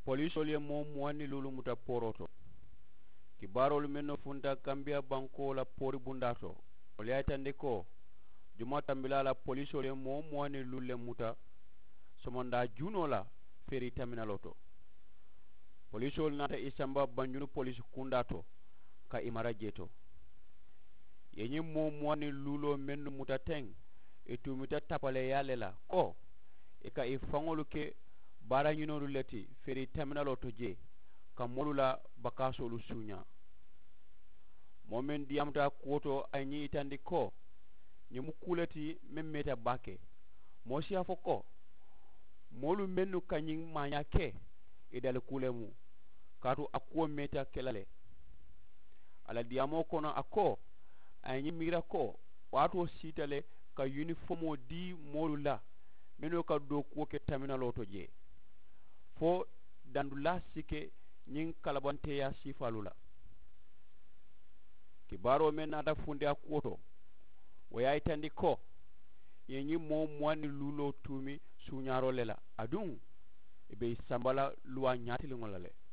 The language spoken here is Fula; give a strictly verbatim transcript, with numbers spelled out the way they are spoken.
polisol ye mo muwanni lulu muta poroto kibarol menno funta Gambia banko la pori bundato o yaytande ko juma tambila la polisol ye mo muwanni lulle muta somonda juno la feri terminaloto polisol nata isamba banjunu police kundato ka imara jeto yenyi mo muwanni lulo menno muta teng e tumita tapale yalela ko e ka e fangolu ke bara ñinolu leti feri terminalo to je ka molula bakasolu sunya momen diamta koto ay ñi itandi ko ñimu kuleti memmeta bake mo siya fo ko molu mennu kanyin manya ke e dal kulemu katu akko meta kelale ala diamo kono akko ay ñi mira ko wato sitale ka uniformo di molula meno ka do ko ke terminalo to je fo dandula sike nyin kalabante ya sifalula kibaro men nata funde akoto waya itandi ko yenyi mo mwani lulo tumi sunyaro lela adun ebe sambala luwa nyati lingolale